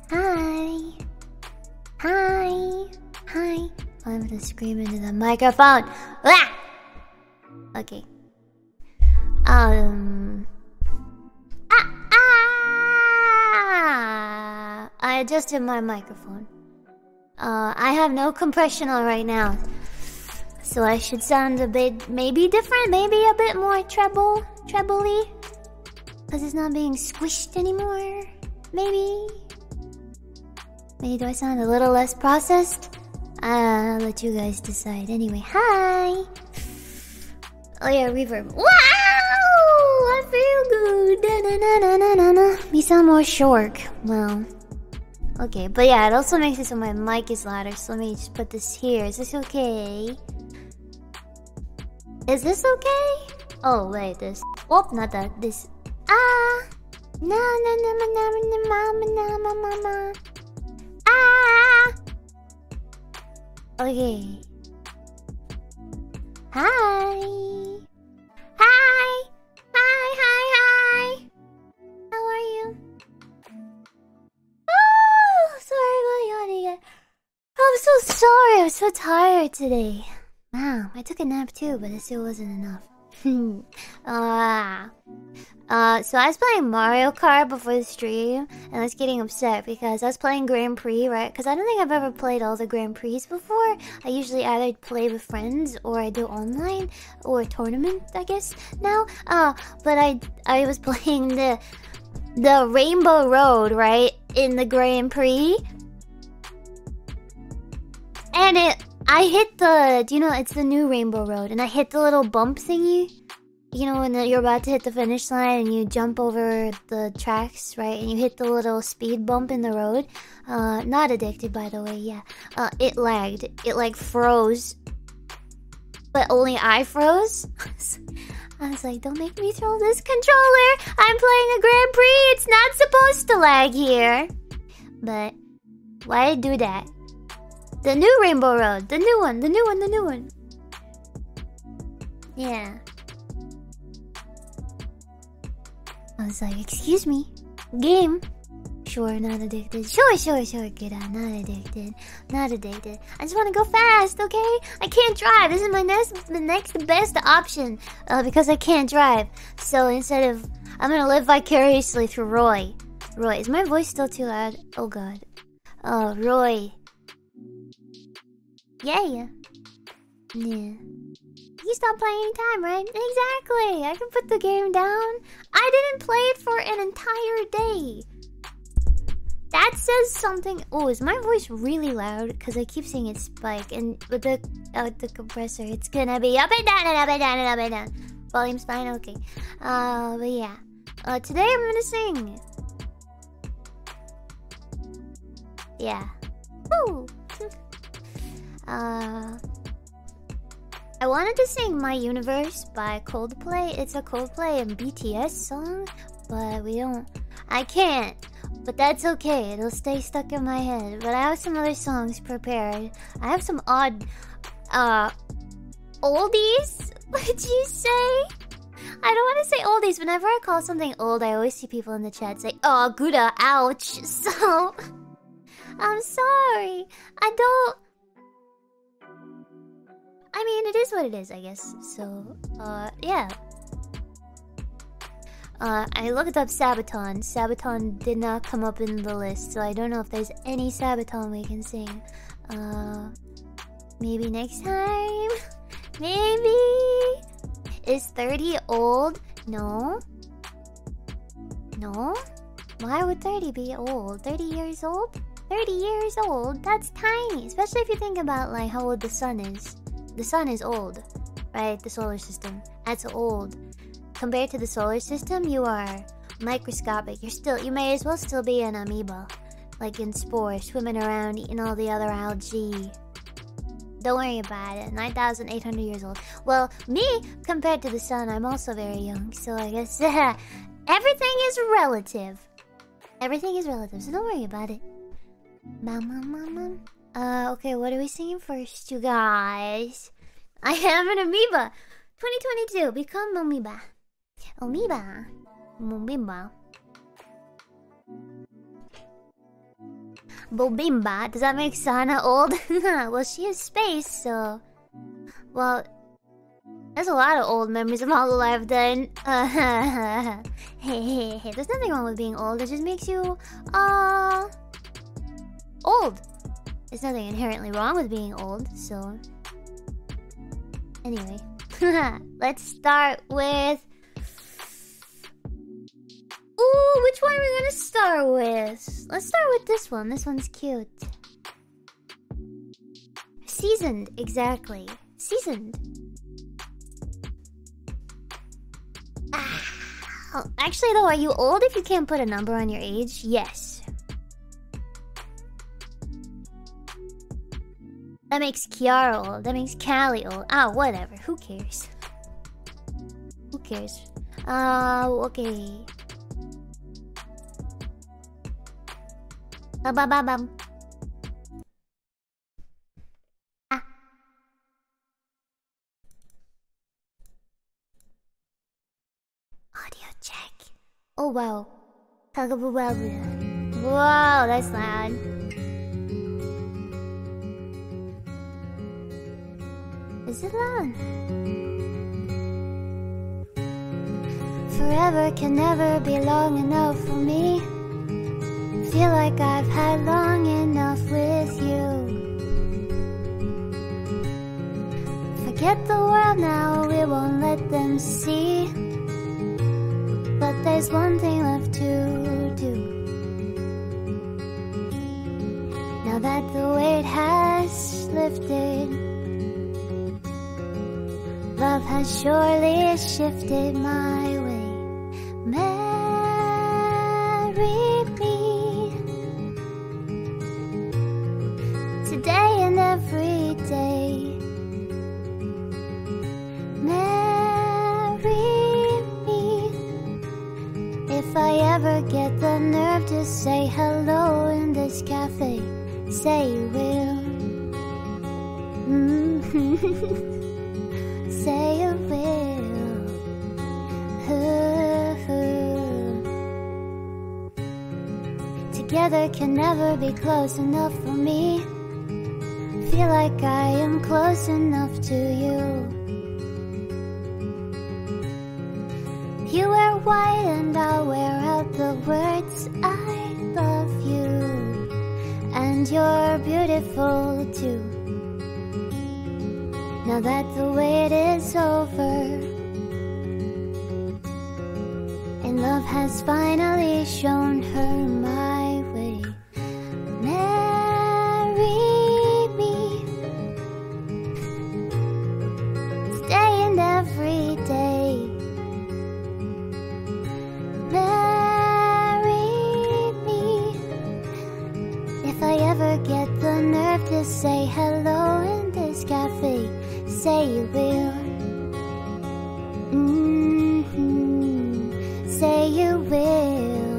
Hi. Hi. Hi. I'm gonna scream into the microphone. Ah! Okay. I adjusted my microphone. I have no compression on right now. So I should sound a bit, maybe different, maybe a bit more trebly. Because it's not being squished anymore. Maybe. Maybe do I sound a little less processed? I'll let you guys decide. Anyway, hi! Oh yeah, reverb. Wow! I feel good! Da-na-na-na-na-na. Me sound more short. Well, okay, but yeah, it also makes it so my mic is louder. So let me just put this here. Is this okay? Is this okay? Oh wait, this. Oh, not that. This. Ah. Na na na na na na mama na mama. Ah. Okay. Hi. Hi. Hi. Hi. Hi. How are you? Oh, sorry about yawning. I'm so sorry. I'm so tired today. Wow, I took a nap too, but it still wasn't enough. So I was playing Mario Kart before the stream, and I was getting upset because I was playing Grand Prix, right? Because I don't think I've ever played all the Grand Prix before. I usually either play with friends or I do online or a tournament, I guess now. But I was playing the Rainbow Road, right, in the Grand Prix, and I hit the, you know, it's the new Rainbow Road, and I hit the little bump thingy. You know, when you're about to hit the finish line and you jump over the tracks, right? And you hit the little speed bump in the road. Not addicted, by the way, yeah. It lagged. It, like, froze. But only I froze. I was like, don't make me throw this controller. I'm playing a Grand Prix. It's not supposed to lag here. But, why did I do that? The new Rainbow Road. The new one. Yeah. I was like, excuse me. Game. Sure, not addicted. Sure, kid. I'm not addicted. Not addicted. I just want to go fast, okay? I can't drive. This is the next best option. Because I can't drive. So instead of... I'm gonna live vicariously through Roy. Roy. Is my voice still too loud? Oh, God. Oh, Roy. Yeah. You stop playing anytime, right? Exactly! I can put the game down. I didn't play it for an entire day. That says something. Oh, is my voice really loud? Because I keep seeing it spike. And with the compressor, it's gonna be up and down and up and down and up and down. Volume's fine? Okay. But yeah. Today I'm gonna sing. Yeah. Woo! I wanted to sing My Universe by Coldplay. It's a Coldplay and BTS song, but I can't. But that's okay, it'll stay stuck in my head. But I have some other songs prepared. I have some odd, oldies, would you say? I don't want to say oldies. Whenever I call something old, I always see people in the chat say, oh, Gouda, ouch. So, I'm sorry. I mean, it is what it is, I guess. So, yeah. I looked up Sabaton. Sabaton did not come up in the list, so I don't know if there's any Sabaton we can sing. Maybe next time? Maybe? Is 30 old? No. No? Why would 30 be old? 30 years old? 30 years old? That's tiny. Especially if you think about, like, how old the sun is. The sun is old, right? The solar system. That's old. Compared to the solar system, you are microscopic. You may as well still be an amoeba. Like in spore, swimming around, eating all the other algae. Don't worry about it. 9,800 years old. Well, me, compared to the sun, I'm also very young. So I guess everything is relative. Everything is relative, so don't worry about it. Mama. Okay, what are we singing first, you guys? I am an amoeba. 2022, become amoeba. Amoeba. Bobimba. Does that make Sana old? Well, she is space, so... Well... There's a lot of old memories of Hololive then. Hey. There's nothing wrong with being old. It just makes you... old. There's nothing inherently wrong with being old, so... Anyway. Let's start with... Ooh, which one are we gonna start with? Let's start with this one. This one's cute. Seasoned, exactly. Seasoned. Actually, though, are you old if you can't put a number on your age? Yes. That makes Kiara old. That makes Callie old. Ah, whatever. Who cares? Who cares? Okay. Ba-ba-ba-bum. Ah. Audio check. Oh, wow. Wow, that's loud. Is it loud? Forever can never be long enough for me. Feel like I've had long enough with you. Forget the world now, we won't let them see. But there's one thing left to do. Now that the weight has lifted, love has surely shifted my way. Marry me today and every day. Marry me if I ever get the nerve to say hello in this cafe. Say you will. Say you will. Together can never be close enough for me. Feel like I am close enough to you. You wear white and I'll wear out the words I love you. And you're beautiful too. Now that the wait is over and love has finally shown her my way. Marry me today and every day. Marry me if I ever get the nerve to say hello in this cafe. Say you will. Say you will.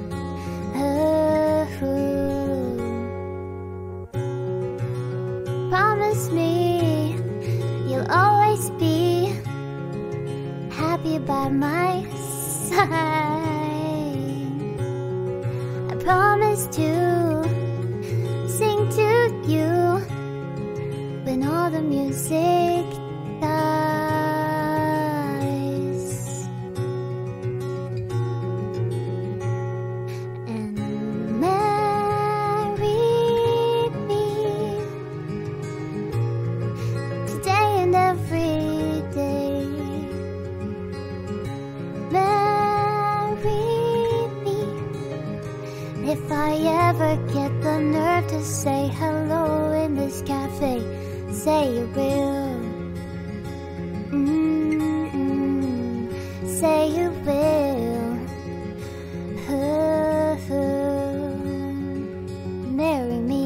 Promise me you'll always be happy by my side. I promise to sing to you when all the music dies. And marry me today and every day. Marry me if I ever get the nerve to say hello in this cafe. Say you will. Say you will. Marry me.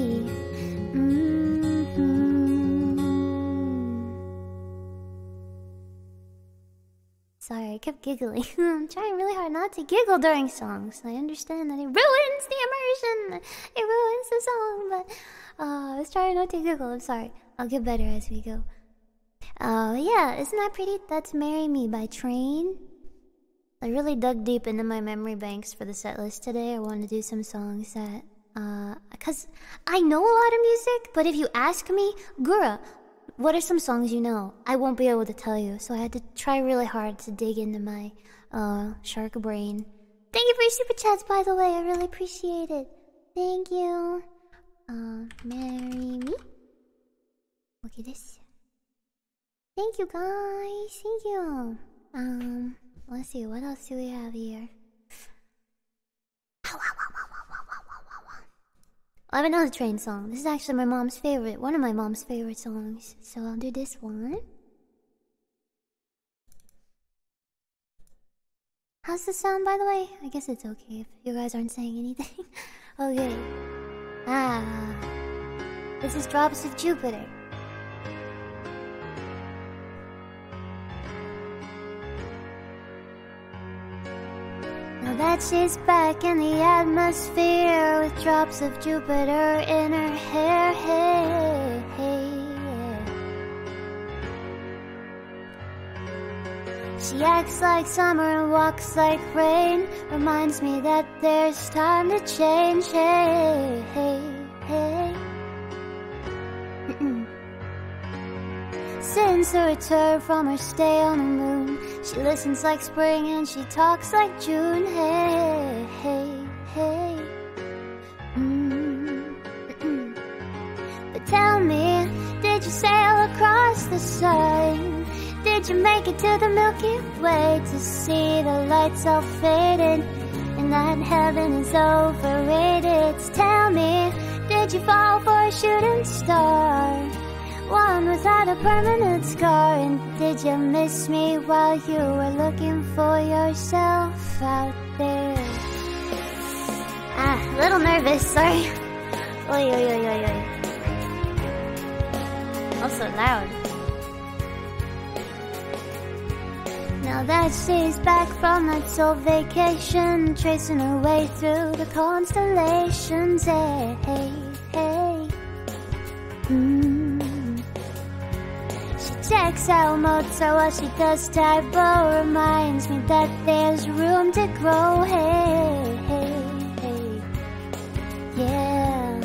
Sorry, I kept giggling. I'm trying really hard not to giggle during songs. I understand that it ruins the immersion. It ruins the song, but I was trying not to giggle. I'm sorry. I'll get better as we go. Yeah, isn't that pretty? That's Marry Me by Train. I really dug deep into my memory banks for the set list today. I wanted to do some songs that Cause I know a lot of music, but if you ask me, Gura, what are some songs you know? I won't be able to tell you, so I had to try really hard to dig into my shark brain. Thank you for your super chats, by the way. I really appreciate it. Thank you. Marry me. Look at this. Thank you, guys. Thank you. Let's see. What else do we have here? I have another train song. This is actually my mom's favorite. One of my mom's favorite songs. So I'll do this one. How's the sound, by the way? I guess it's okay if you guys aren't saying anything. Okay. This is Drops of Jupiter. Now that she's back in the atmosphere with drops of Jupiter in her hair. Hey, hey, yeah. She acts like summer and walks like rain. Reminds me that there's time to change. Hey, hey, hey. Since her return from her stay on the moon, she listens like spring and she talks like June. Hey, hey, hey. But tell me, did you sail across the sun? Did you make it to the Milky Way to see the lights all faded and that heaven is overrated? Tell me, did you fall for a shooting star? One without a permanent scar. And did you miss me while you were looking for yourself out there? A little nervous, sorry. Oy, oy, oy, oy, oy. Also loud. Now that she's back from that soul vacation, tracing her way through the constellations. Hey, hey, hey. Checks out Mozart while she does typo. Reminds me that there's room to grow. Hey, hey, hey. Yeah.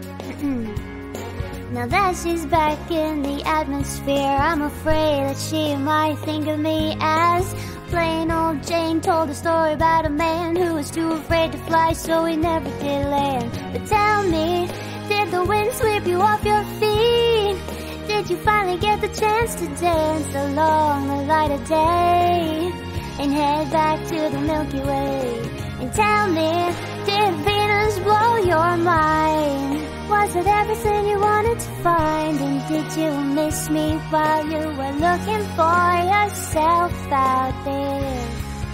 Now that she's back in the atmosphere, I'm afraid that she might think of me as plain old Jane. Told a story about a man who was too afraid to fly, so he never did land. But tell me, did the wind sweep you off your feet? Did you finally get the chance to dance along the light of day and head back to the Milky Way? And tell me, did Venus blow your mind? Was it everything you wanted to find? And did you miss me while you were looking for yourself out there?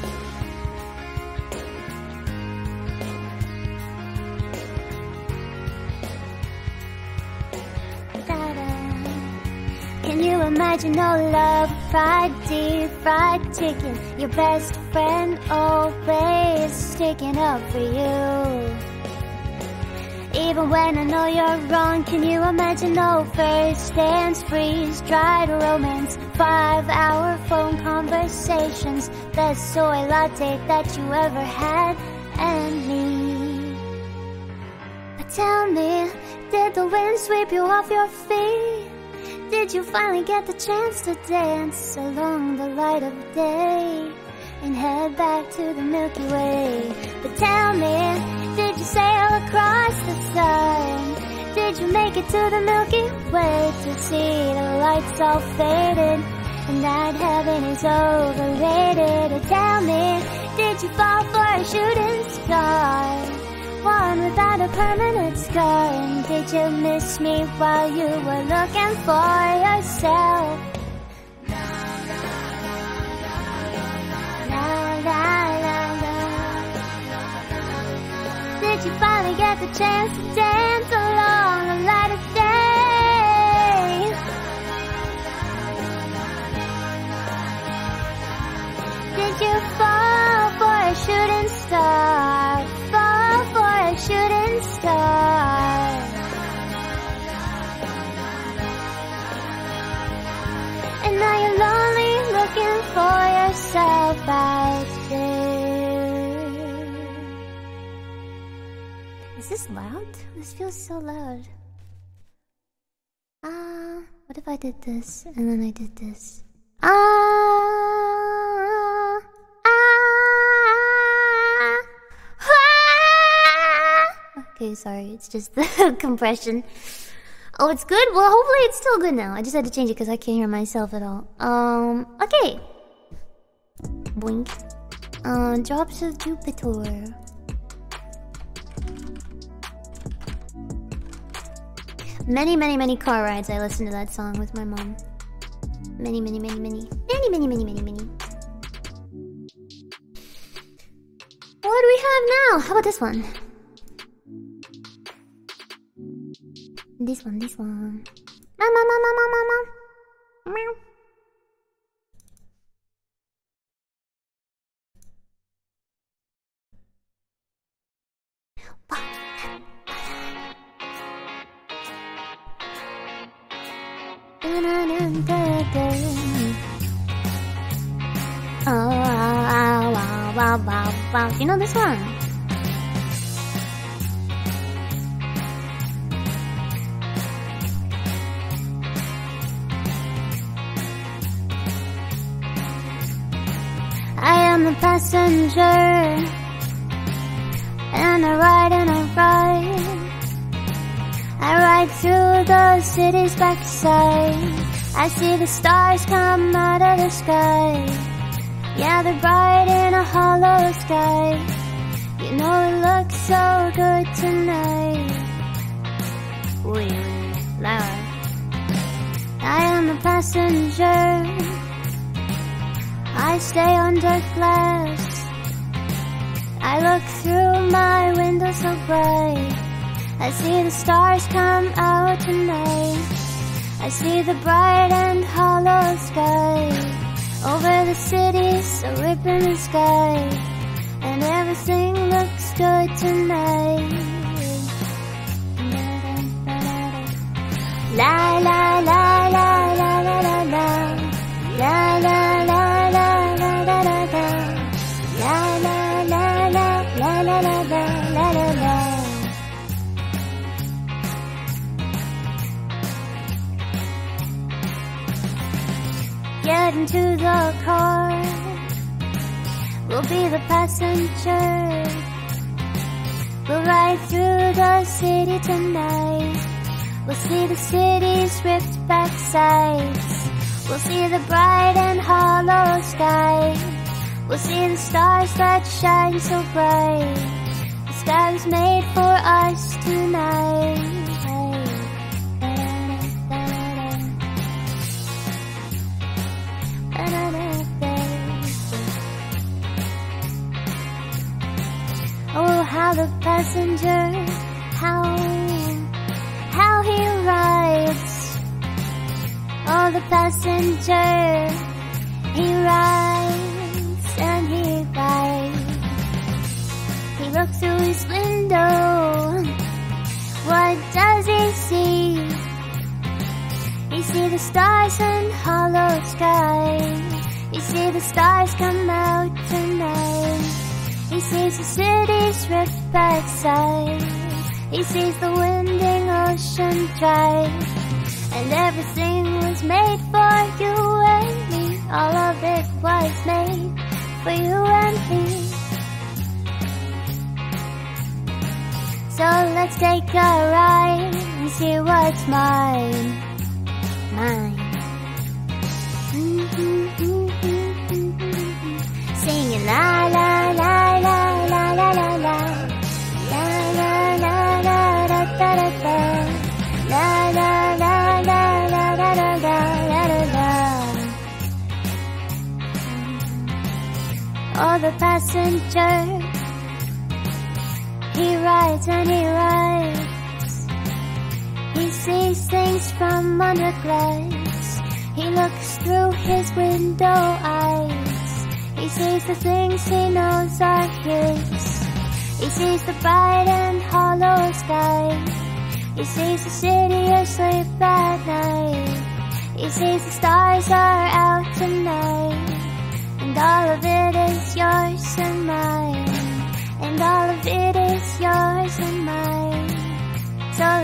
Can you imagine no love, fried deep, fried chicken? Your best friend always sticking up for you. Even when I know you're wrong, can you imagine no first dance, freeze-dried romance, 5-hour phone conversations, best soy latte that you ever had, and me? But tell me, did the wind sweep you off your feet? Did you finally get the chance to dance along the light of day and head back to the Milky Way? But tell me, did you sail across the sun? Did you make it to the Milky Way to see the lights all faded and that heaven is overrated? Or tell me, did you fall for a shooting star? One without a permanent scar. And did you miss me while you were looking for yourself? La la la la. Did you finally get the chance to dance along the light of day? Did you fall for a shooting star? Fall for a shooting star. And now you're lonely looking for yourself out there. Is this loud? This feels so loud. What if I did this and then I did this? Okay, sorry, it's just the compression. Oh, it's good? Well, hopefully it's still good now. I just had to change it because I can't hear myself at all. Okay. Boink. Drops of Jupiter. Many, many, many car rides I listened to that song with my mom. Many, many, many, many. Many, many, many, many, many. What do we have now? How about this one? This one, this one. Mama, mama, mama, mama. Meow. Oh, wow, wow, wow, wow, wow. You know this one? I am the passenger, and I ride and I ride. I ride through the city's backside. I see the stars come out of the sky. Yeah, they're bright in a hollow sky. You know it looks so good tonight. Wait, loud. I am a passenger. I stay under glass. I look through my window so bright. I see the stars come out tonight. I see the bright and hollow sky. Over the city, so ripping the sky. And everything looks good tonight. La la la la la la la la. La la la la la la la la. La la la la la la la la la la la. Get into the car. We'll be the passenger. We'll ride through the city tonight. We'll see the city's ripped back sides. We'll see the bright and hollow sky. We'll see the stars that shine so bright. The sky was made for us tonight. Oh, how the passenger, how he rides. Oh, the passenger, he rides and he rides. He looks through his window. What does he see? He sees the stars and hollow sky. He sees the stars come out tonight. He sees the city's ripped back side. He sees the winding ocean dry. And everything was made for you and me. All of it was made for you and me. So let's take a ride and see what's mine. Mine. Singing la la la la la la la la. La la la la da da da da. La la la la la la la la la la. Oh, the passenger, he rides and he rides. He sees things from under glass. He looks through his window eyes. He sees the things he knows are his. He sees the bright and hollow sky. He sees the city asleep at night. He sees the stars are out tonight. And all of it is yours and mine. And all of it is yours and mine.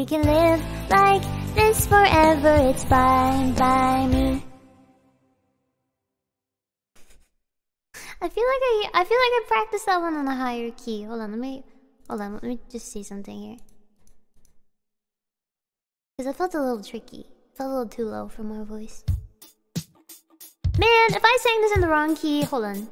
we can live like this forever. It's fine by me. I feel like I practiced that one on a higher key. Hold on, let me just see something here. Because I felt a little tricky. Felt a little too low for my voice. Man, if I sang this in the wrong key, hold on.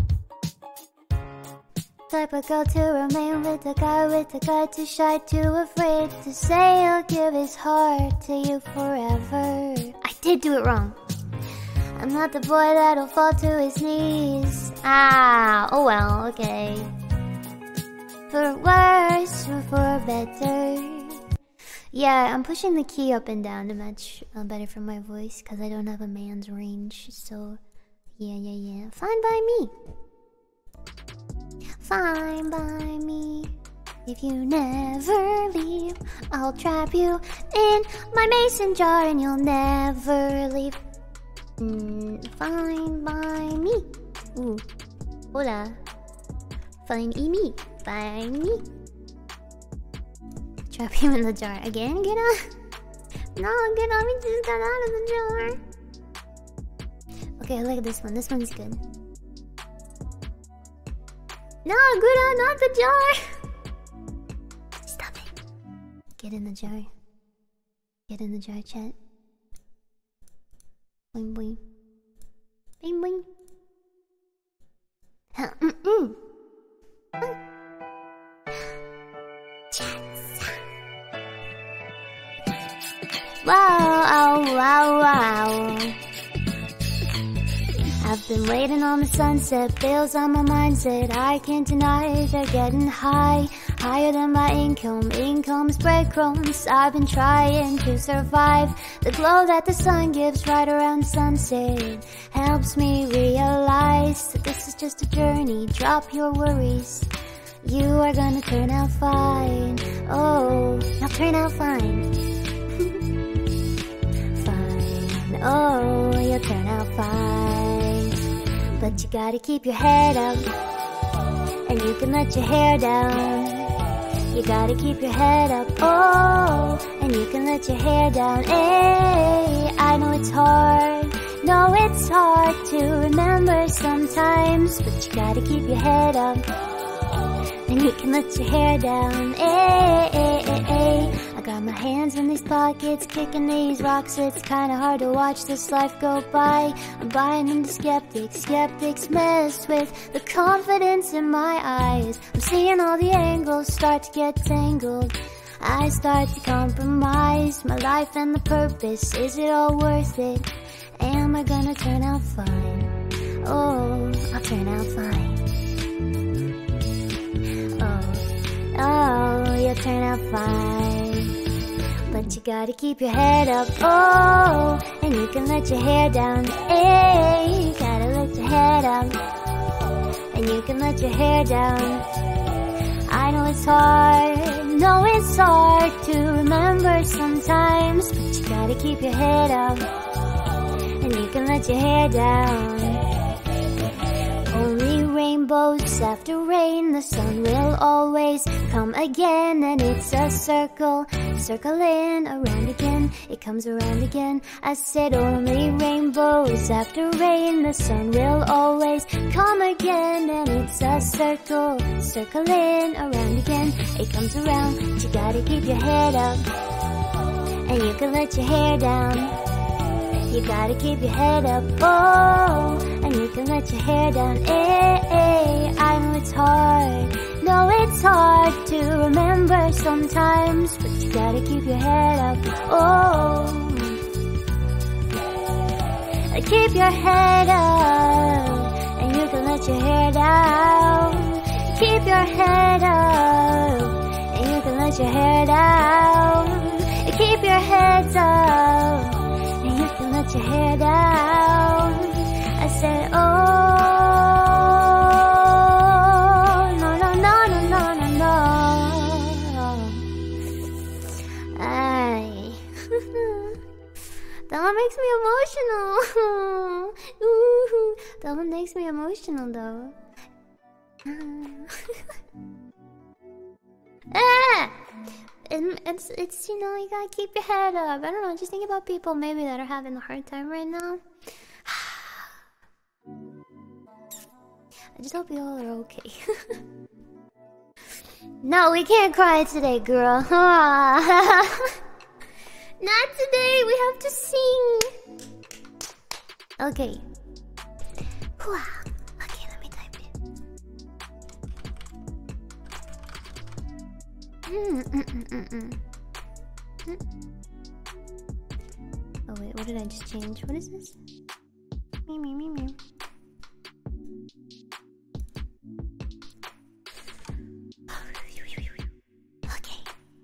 Type of girl to remain with the guy too shy, too afraid to say he'll give his heart to you forever. I did do it wrong. I'm not the boy that'll fall to his knees. Ah, oh well, okay. For worse or for better. Yeah, I'm pushing the key up and down to match better for my voice, because I don't have a man's range, so... Yeah. Fine by me. Fine by me. If you never leave, I'll trap you in my mason jar and you'll never leave. Fine by me. Ooh. Hola. Fine me. By me. Trap him in the jar. Again? Get out. No, get out. We just got out of the jar. Okay, I like this one. This one's good. No, Gura, not the jar. Stop it. Get in the jar. Get in the jar, chat. Boing boing. Bing boing. Wow. I've been waiting on the sunset, bills on my mindset. I can't deny they're getting high, higher than my income. Income's breadcrumbs. I've been trying to survive. The glow that the sun gives right around sunset helps me realize that this is just a journey. Drop your worries. You are gonna turn out fine. Oh, I'll turn out fine. Fine. Oh, you'll turn out fine. But you gotta keep your head up, and you can let your hair down. You gotta keep your head up, oh, and you can let your hair down. Hey, I know it's hard, no, it's hard to remember sometimes, but you gotta keep your head up, and you can let your hair down. Hey. I got my hands in these pockets, kicking these rocks. It's kinda hard to watch this life go by. I'm buying into skeptics. Skeptics mess with the confidence in my eyes. I'm seeing all the angles start to get tangled. I start to compromise my life and the purpose. Is it all worth it? Am I gonna turn out fine? Oh, I'll turn out fine. Oh, you'll turn out fine. But you gotta keep your head up, oh, and you can let your hair down. Hey, you gotta let your head up, and you can let your hair down. I know it's hard, no, it's hard to remember sometimes, but you gotta keep your head up, and you can let your hair down. Only rainbows after rain, the sun will always come again, and it's a circle, circling around again, it comes around again. I said only rainbows after rain, the sun will always come again, and it's a circle, circling around again, it comes around. But you gotta keep your head up, and you can let your hair down. You gotta keep your head up, oh, and you can let your hair down. Hey, I know it's hard, no, it's hard to remember sometimes, but you gotta keep your head up, oh. Keep your head up, and you can let your hair down. Keep your head up, and you can let your hair down. Keep your heads up, you can let your hair down. I said, oh, no. Aye. That one makes me emotional. Ooh, that one makes me emotional, though. it's you know, you gotta keep your head up. I don't know, just think about people maybe that are having a hard time right now. I just hope you all are okay. No, we can't cry today, girl. Not today, we have to sing. Okay. Okay, let me type it. Oh wait, what did I just change? What is this? Me. Okay.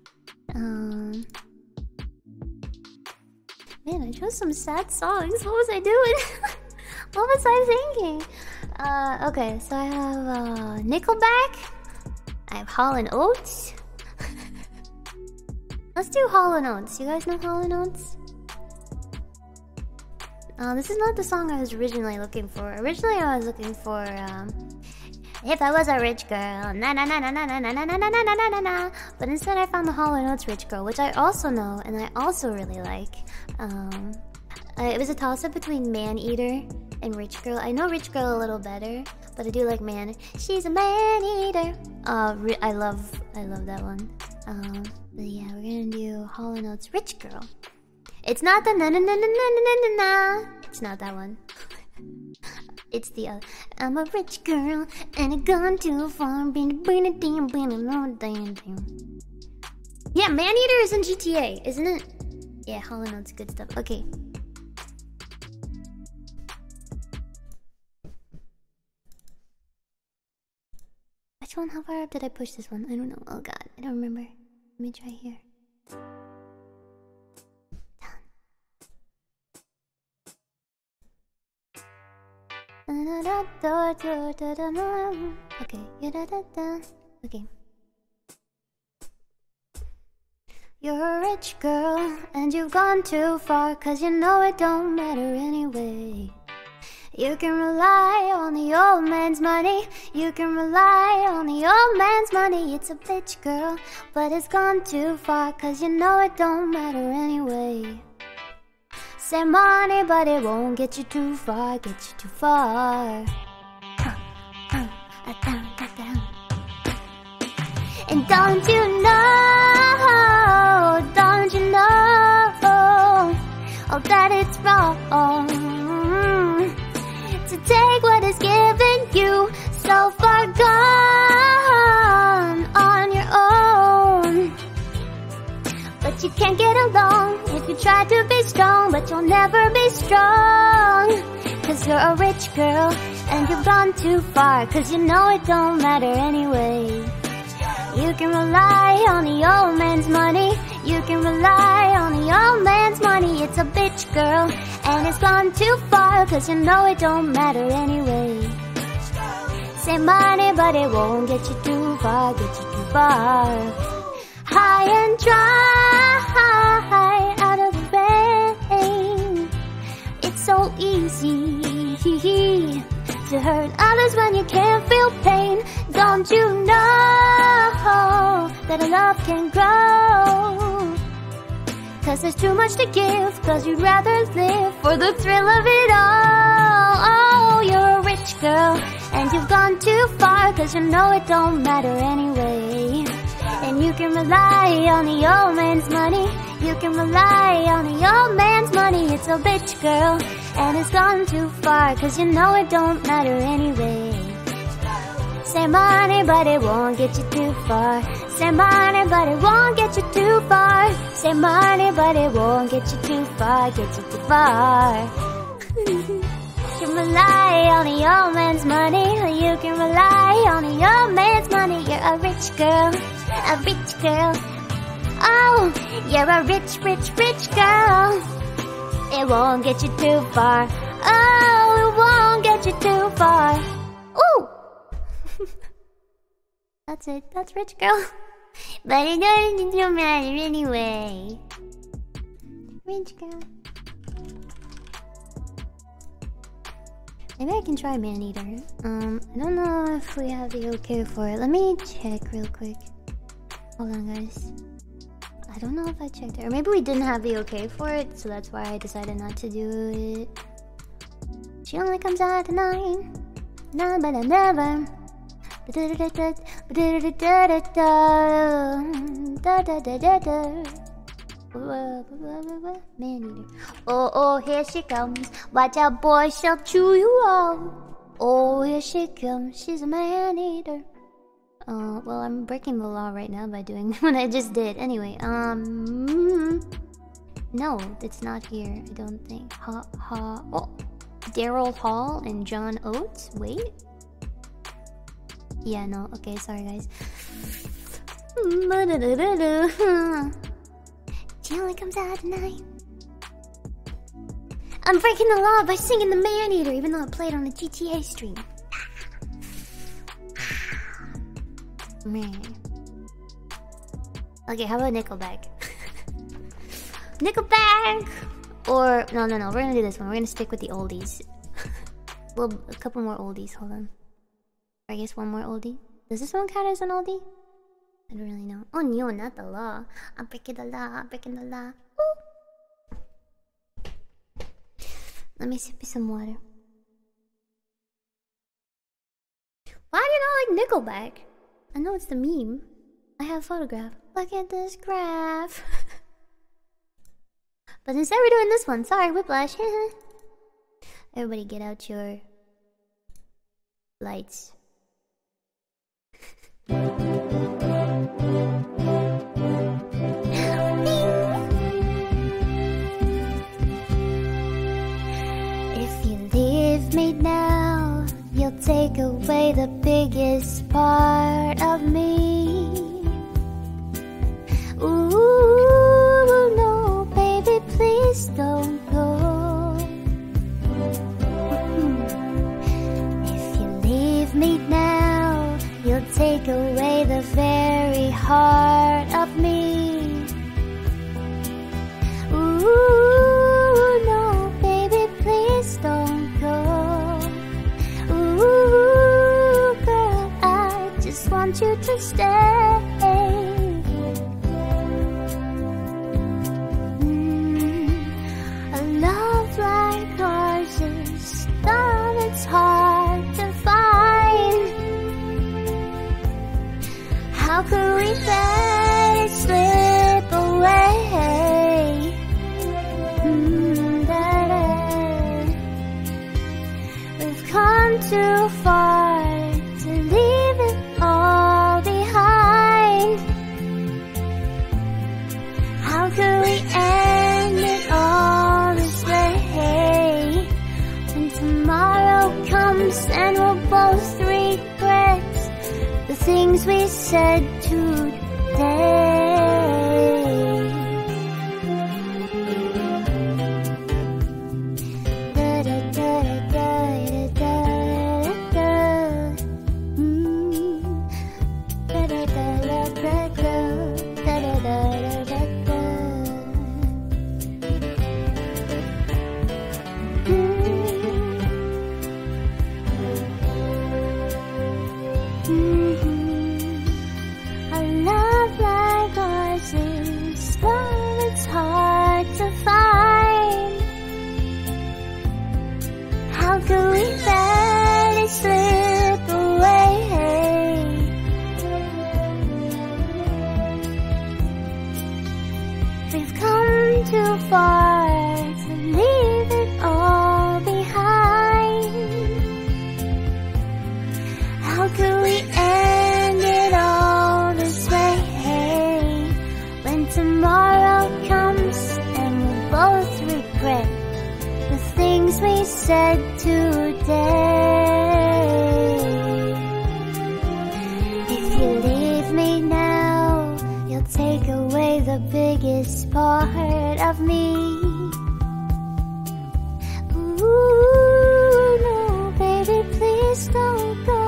Man, I chose some sad songs. What was I doing? What was I thinking? Okay, so I have Nickelback. I have Hall & Oates. Let's do Hall & Oates. You guys know Hall & Oates? This is not the song I was originally looking for. Originally, I was looking for If I Was a Rich Girl, na na na na na na na na na na na na na na. But instead, I found the Hall & Oates Rich Girl, which I also know and I also really like. It was a toss-up between Man Eater and Rich Girl. I know Rich Girl a little better, but I do like Man. She's a man eater. I love that one. But yeah, we're gonna do Hall & Oates Rich Girl. It's not the na na na na na na na na. It's not that one. It's the other. I'm a rich girl and I've gone too far. Yeah, Man Eater is in GTA, isn't it? Yeah, Hall & Oates, good stuff. Okay. Which one? How far up did I push this one? I don't know. Oh god, I don't remember. Let me try here. Okay. Okay. You're a rich girl and you've gone too far, 'cause you know it don't matter anyway. You can rely on the old man's money. You can rely on the old man's money. It's a bitch, girl, but it's gone too far, 'cause you know it don't matter anyway. Say money, but it won't get you too far, get you too far. And don't you know oh, that it's wrong to take what is given you, so far gone on your own. But you can't get along if you try to be strong, but you'll never be strong, 'cause you're a rich girl and you've gone too far, 'cause you know it don't matter anyway. You can rely on the old man's money. You can rely on the old man's money. It's a bitch, girl, and it's gone too far, 'cause you know it don't matter anyway. Say money, but it won't get you too far, get you too far. High and dry, out of the rain. It's so easy to hurt others when you can't feel pain. Don't you know that a love can grow? 'Cause there's too much to give, 'cause you'd rather live for the thrill of it all. Oh, you're a rich girl and you've gone too far, 'cause you know it don't matter anyway. And you can rely on the old man's money. You can rely on the old man's money. It's a bitch, girl, and it's gone too far, 'cause you know it don't matter anyway. Say money, but it won't get you too far. Say money, but it won't get you too far. Say money, but it won't get you too far, get you too far. You can rely on the old man's money. You can rely on the old man's money. You're a rich girl, a rich girl. Oh, you're a rich, rich, rich girl. It won't get you too far. Oh, it won't get you too far. Ooh! That's it. That's rich girl. But it doesn't matter anyway. Rich girl. Maybe I can try Man Eater. I don't know if we have the okay for it. Let me check real quick. Hold on, guys. I don't know if I checked it. Or maybe we didn't have the okay for it, so that's why I decided not to do it. She only comes out at 9. Nah, but I never. Man eater. Oh, oh, here she comes. Watch out, boy, she'll chew you out. Oh, here she comes. She's a man eater. Well, I'm breaking the law right now by doing what I just did. Anyway, no, it's not here. I don't think. Oh, Daryl Hall and John Oates. Wait. Yeah, no. Okay, sorry, guys. She only comes out at 9. I'm breaking the law by singing the Man Eater, even though I played on a GTA stream. Man. Okay, how about Nickelback? Nickelback! Or, no, we're gonna do this one. We're gonna stick with the oldies. Well, a couple more oldies, hold on. I guess one more oldie. Does this one count as an oldie? I don't really know. Oh no, not the law. I'm breaking the law, I'm breaking the law. Ooh. Let me sip some water. Why do you not like Nickelback? I know it's the meme. I have a photograph. Look at this graph. But instead we're doing this one. Sorry, Whiplash. Everybody get out your lights. If you leave me now, you'll take away the biggest part of me. Ooh, no, baby, please don't go. If you leave me now, you'll take away the very heart of me. Ooh, no, baby, please don't go. Ooh, girl, I just want you to stay. A love like ours is done, it's hard to find. How could we let it slip away? We've come too far to leave it all behind. How could we end it all this way? When tomorrow comes and we'll both regret the things we said today. A love like ours is gone, it's hard to find. How could we let it slip away? We've come too far to leave it all behind. How could we end it all this way? When tomorrow comes and we'll both regret the things we said today. If you leave me now, you'll take away the biggest part of me. Ooh, no, baby, please don't go.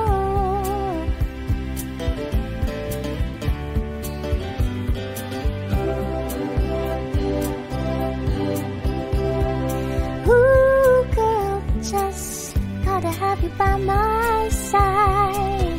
Ooh, girl, just gotta have you by my side.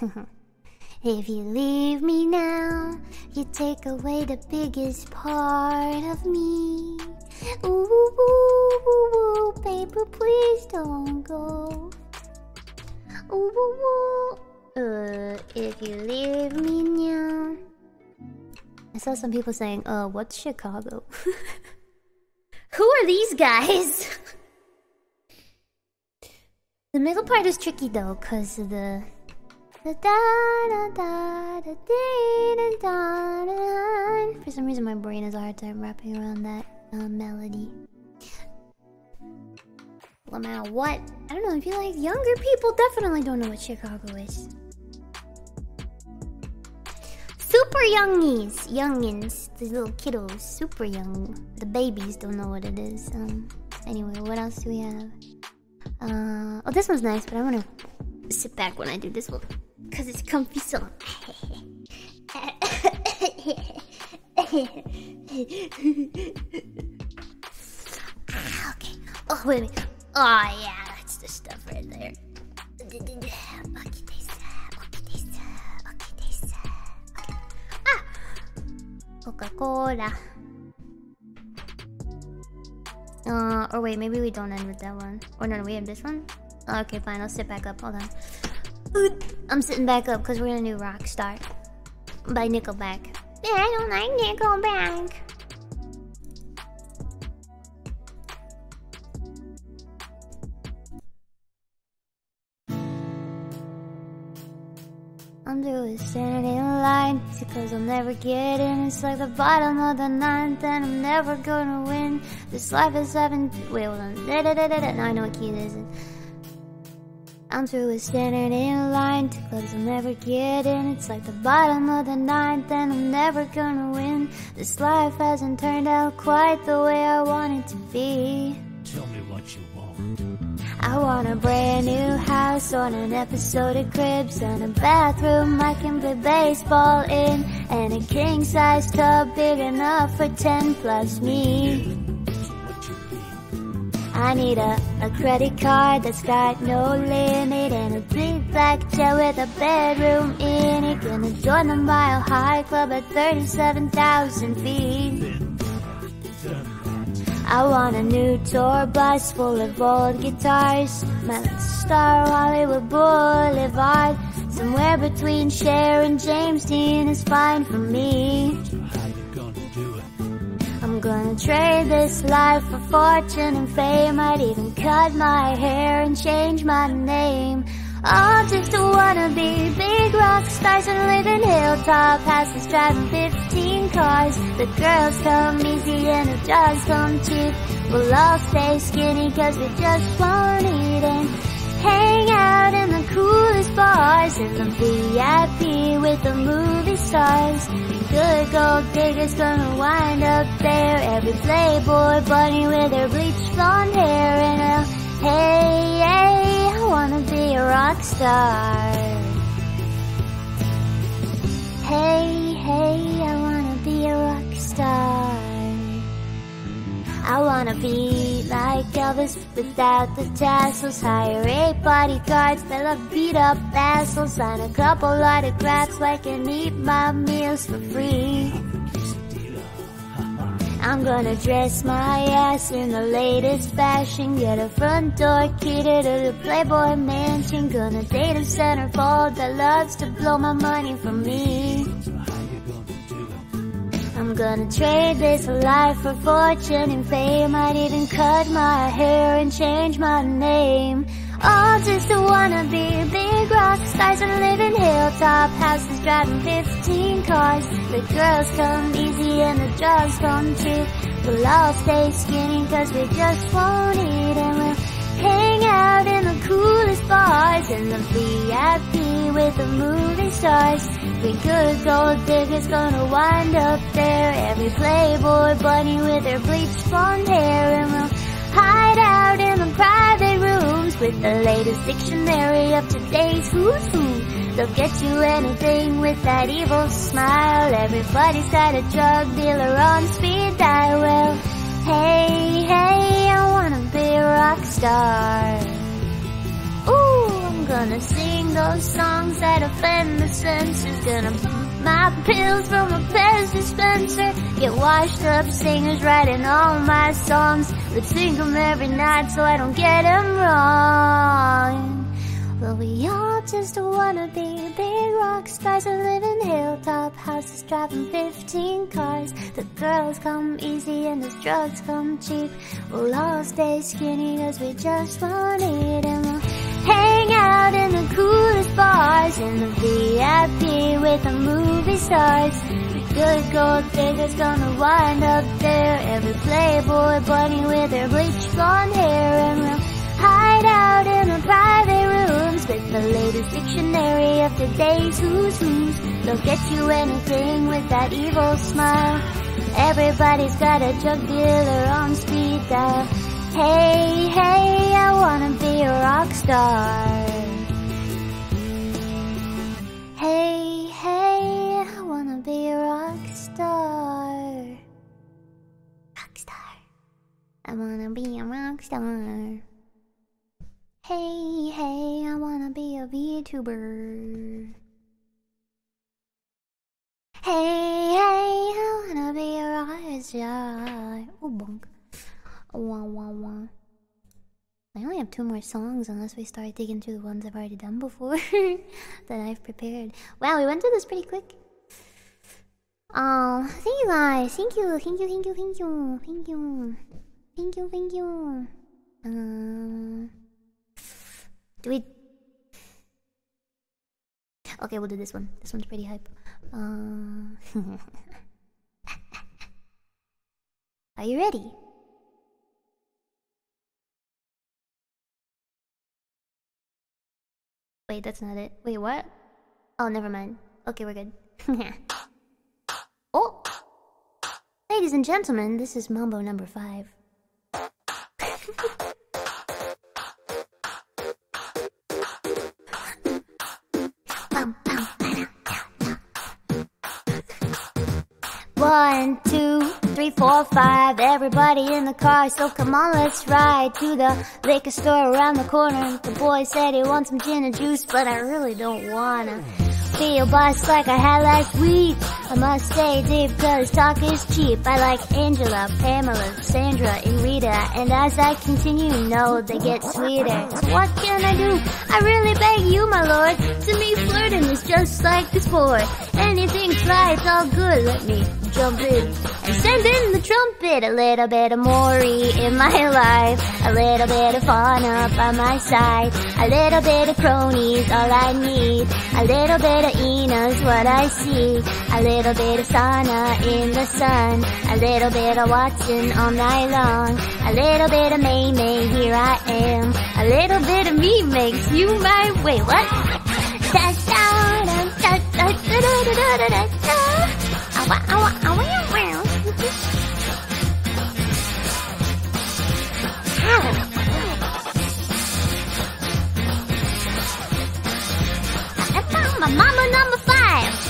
If you leave me now, you take away the biggest part of me. Ooh, ooh, ooh, ooh, baby, please don't go. Ooh, ooh, ooh. If you leave me now. I saw some people saying, what's Chicago? Who are these guys? The middle part is tricky though, cause of the da da da da da da da. For some reason, my brain has a hard time wrapping around that melody. Lamau, what? I don't know. I feel like younger people definitely don't know what Chicago is. Super youngies, youngins, the little kiddos, super young. The babies don't know what it is. Anyway, what else do we have? Oh, this one's nice, but I want to sit back when I do this one because it's comfy. So. Okay. Oh, wait a minute. Oh, yeah, that's the stuff right there. Coca-Cola. Or wait, maybe we don't end with that one. Or no, we have this one? Okay, fine, I'll sit back up. Hold on. I'm sitting back up because we're gonna do Rockstar by Nickelback. Yeah, I don't like Nickelback. I'm doing standing in line because I'll never get in. It's like the bottom of the ninth and I'm never gonna win. This life is having... Wait, hold on. Now I know what key it is. I'm through with standing in line because I'll never get in. It's like the bottom of the ninth and I'm never gonna win. This life hasn't turned out quite the way I want it to be. Tell me what you want. I want a brand new house on an episode of Cribs and a bathroom I can play baseball in, and a king-size tub big enough for 10 plus me. I need a credit card that's got no limit and a big black jet with a bedroom in it. Gonna join the Mile High Club at 37,000 feet. I want a new tour bus full of old guitars, my star Hollywood Boulevard. Somewhere between Cher and James Dean is fine for me. How you gonna do it? I'm gonna trade this life for fortune and fame. I'd even cut my hair and change my name. All just to wanna be big rock stars and live in hilltop houses, driving 15 cars. The girls come easy and the jobs come cheap. We'll all stay skinny cause we just won't eat and hang out in the coolest bars in the VIP with the movie stars. Good gold diggers gonna wind up there. Every Playboy bunny with their bleached blonde hair and a hey, hey, I wanna be a rock star. Hey, hey, I wanna be a rock star. I wanna be like Elvis without the tassels. Hire 8 bodyguards that love beat up assholes. Sign a couple autographs so I can eat my meals for free. I'm gonna dress my ass in the latest fashion. Get a front door key to the Playboy mansion. Gonna date a centerfold that loves to blow my money from me. I'm gonna trade this life for fortune and fame. I'd even cut my hair and change my name. All just to wanna be big rock stars and live in hilltop houses, driving 15 cars. The girls come easy and the drugs come cheap. We'll all stay skinny cause we just won't eat, and we'll hang out in the coolest bars in the VIP with the movie stars. We good gold diggers gonna wind up there. Every Playboy bunny with their bleached blonde hair, and we'll hide out in the private rooms with the latest dictionary of today's who's who. They'll get you anything with that evil smile. Everybody's got a drug dealer on speed dial. Well, hey, hey, I wanna be a rock star. Ooh, I'm gonna sing those songs that offend the senses. Gonna my pills from a Pez dispenser. Get washed up singers writing all my songs. Lip sync them every night so I don't get them wrong. Well, we all just wanna be big rock stars and live in hilltop houses driving 15 cars. The girls come easy and the drugs come cheap. We'll all stay skinny cause we just won't eat, and we'll hang out in the coolest bars in the VIP with the movie stars. The good gold diggers gonna wind up there. Every playboy bunny with their bleached blonde hair, and we'll hide out in the private rooms with the latest dictionary of today's who's who's. They'll get you anything with that evil smile. Everybody's got a drug dealer on speed dial. Hey, hey, I wanna be a rock star. Hey, hey, I wanna be a rock star. Rock star. I wanna be a rock star. Hey, hey, I wanna be a VTuber. Hey, hey, I wanna be a rock star. Oh, bonk. Wah, wah, wah. I only have 2 more songs unless we start digging through the ones I've already done before that I've prepared. Wow, we went through this pretty quick. Oh, thank you guys. Thank you, thank you, thank you, thank you, thank you. Thank you, thank you. Do we... Okay, we'll do this one. This one's pretty hype. Are you ready? Wait, that's not it. Wait, what? Oh, never mind. Okay, we're good. Oh! Ladies and gentlemen, this is Mambo number 5. One, 2, 3, 4, 5. Everybody in the car, so come on, let's ride to the liquor store around the corner. The boy said he wants some gin and juice, but I really don't wanna be a boss like I had last week. I must stay deep cause talk is cheap. I like Angela, Pamela, Sandra, and Rita, and as I continue, no, they get sweeter. So what can I do? I really beg you, my lord. To me, flirting is just like the sport. Anything's right, it's all good. Let me jump in and send in the trumpet. A little bit of Maury in my life, a little bit of fauna by my side, a little bit of cronies, all I need. A little bit of Ina's what I see, a little bit of sauna in the sun, a little bit of Watson all night long, a little bit of May May, here I am. A little bit of me makes you my... Wait, what? Mama number 5.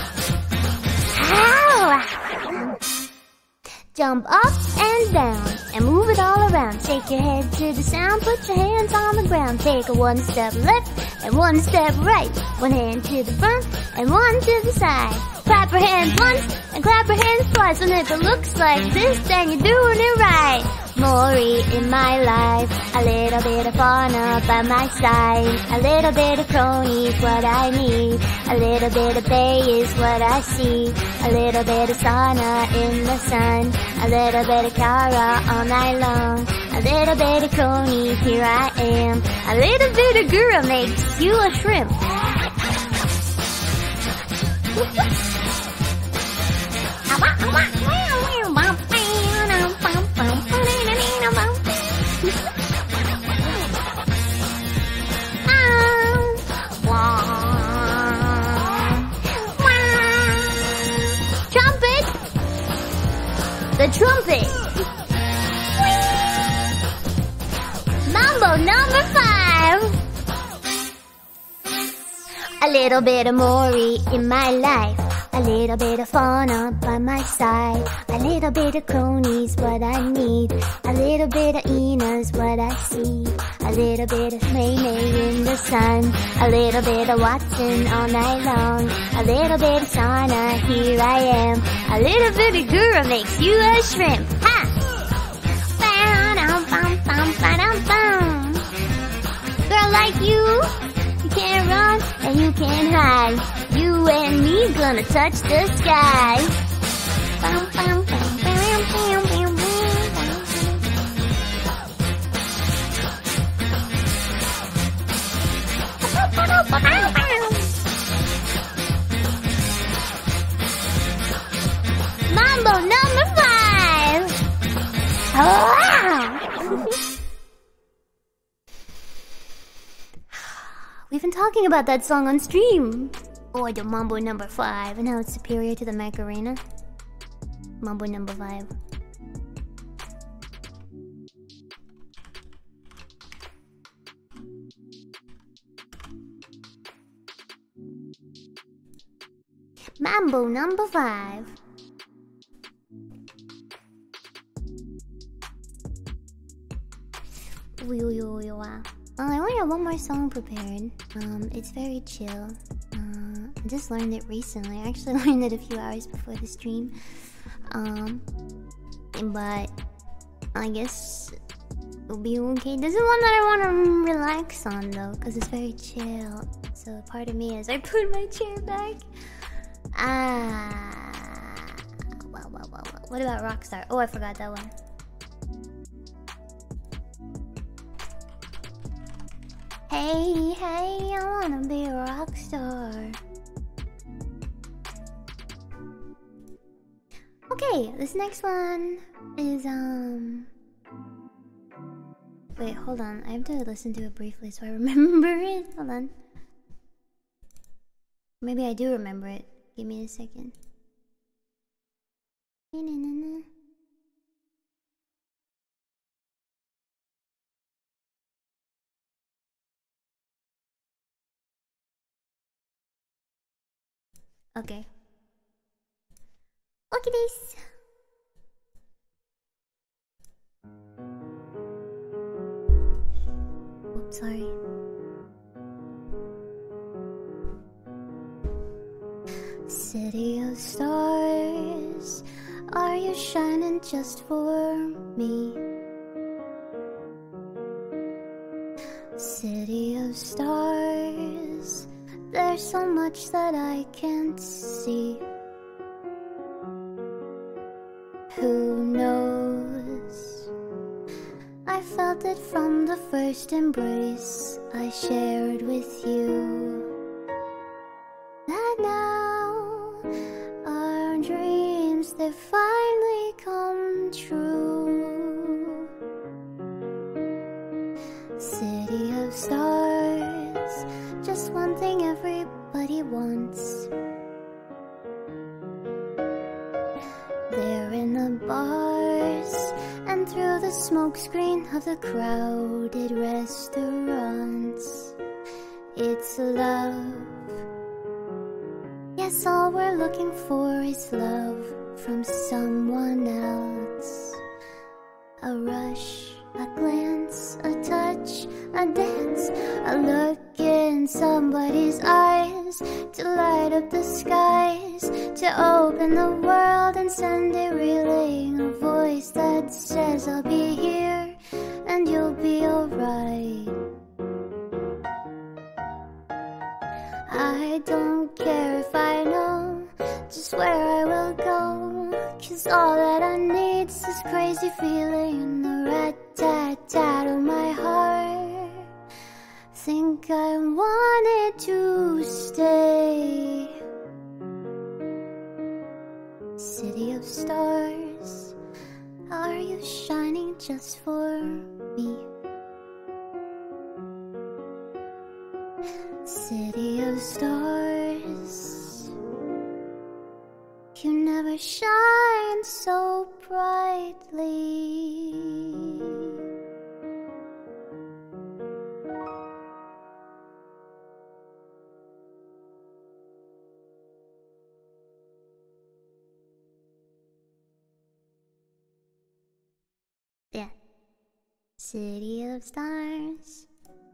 Jump up and down and move it all around. Shake your head to the sound, put your hands on the ground. Take a 1 step left and 1 step right. 1 hand to the front and 1 to the side. Clap your hands once and clap your hands twice. And if it looks like this, then you're doing it right. Maury in my life, a little bit of fauna by my side, a little bit of crony is what I need, a little bit of bay is what I see, a little bit of sauna in the sun, a little bit of Cara all night long, a little bit of crony, here I am, a little bit of girl makes you a shrimp. The trumpet. Mambo number 5. A little bit of Maury in my life, A little bit of fauna by my side. A little bit of cronies, what I need. A little bit of Ina's what I see. A little bit of May in the sun. A little bit of Watson all night long. A little bit of sauna, here I am. A little bit of Gura makes you a shrimp. Ha! Girl like you can't run and you can't hide. You and me gonna touch the sky. Mambo number 5. Wow. We've been talking about that song on stream. Or the Mambo number 5 and how it's superior to the Macarena. Mambo number 5. Mambo number 5. I only have one more song prepared. It's very chill. I just learned it recently. I actually learned it a few hours before the stream. But I guess it'll be okay. This is one that I want to relax on though, because it's very chill. So part of me is I put my chair back. Well. What about Rockstar? Oh, I forgot that one. Hey, I wanna be a rock star. Okay, this next one is wait, hold on. I have to listen to it briefly so I remember it. Hold on. Maybe I do remember it. Give me a second. Okay. Look at this. Oops, sorry. City of stars, are you shining just for me? City of stars, there's so much that I can't see. Who knows? I felt it from the first embrace I shared with you. That now our dreams, they finally come true. City of stars, just one thing everybody wants. They're in the bars and through the smokescreen of the crowded restaurants. It's love. Yes, all we're looking for is love from someone else. A rush, a glance, a touch, a dance, a look in somebody's eyes, to light up the skies, to open the world and send it reeling. A voice that says I'll be here and you'll be alright. I don't care if I know just where I will go, 'cause all that I need is this crazy feeling in the rat-tat-tat of my heart. Think I wanted to stay. City of stars, are you shining just for me? City of stars, you never shine so brightly. Yeah. City of stars.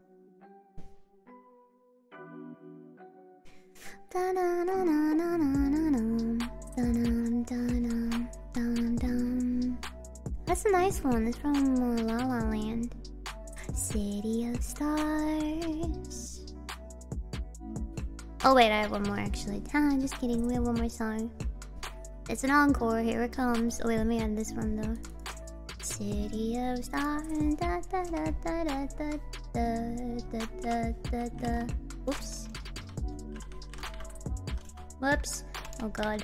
That's a nice one. It's from La La Land. City of stars. Oh wait, I have one more actually. Just kidding. We have one more song. It's an encore. Here it comes. Oh wait, let me add this one though. City of stars. Da, da, da, da, da, da, da, da, da, da. Whoops. Whoops. Oh god.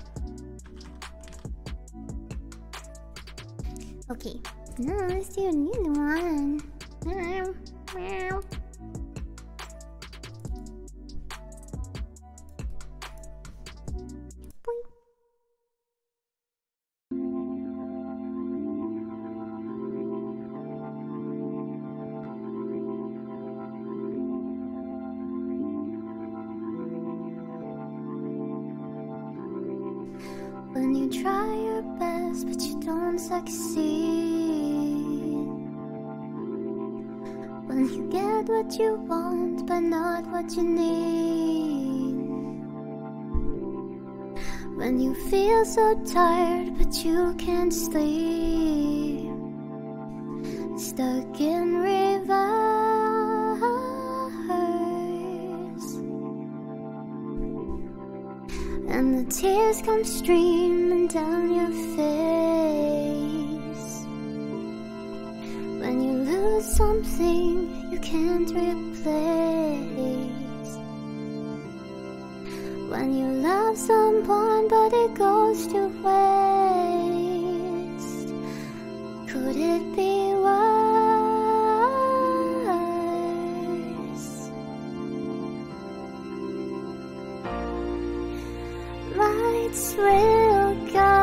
Okay. No, let's do a new one. Meow, meow. Boing. When you try your best but you don't succeed, when you get what you want but not what you need, when you feel so tired but you can't sleep, stuck in reverse, and the tears come streaming down your face, when you lose something you can't replace, when you love someone but it goes to waste. Could it be worse? Lights will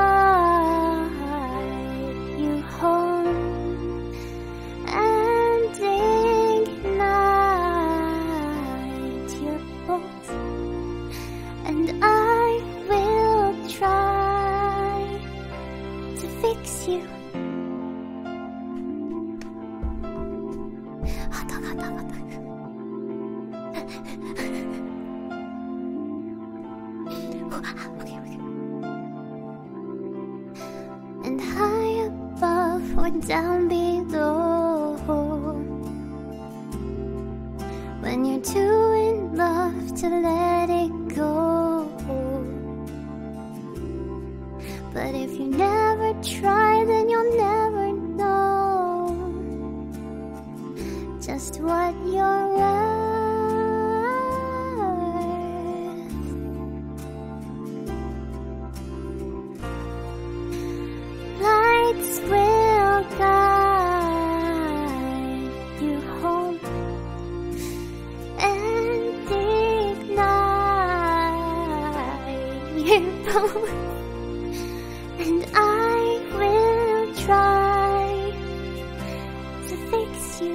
guide you home and ignite your boat, and I will try to fix you. Hot dog, hot dog, hot dog. Okay. And high above or down below, when you're too in love to let it go. But if you never try, then you'll never know just what you're worth. Lights will guide you home and ignite your boat, and I will try to fix you.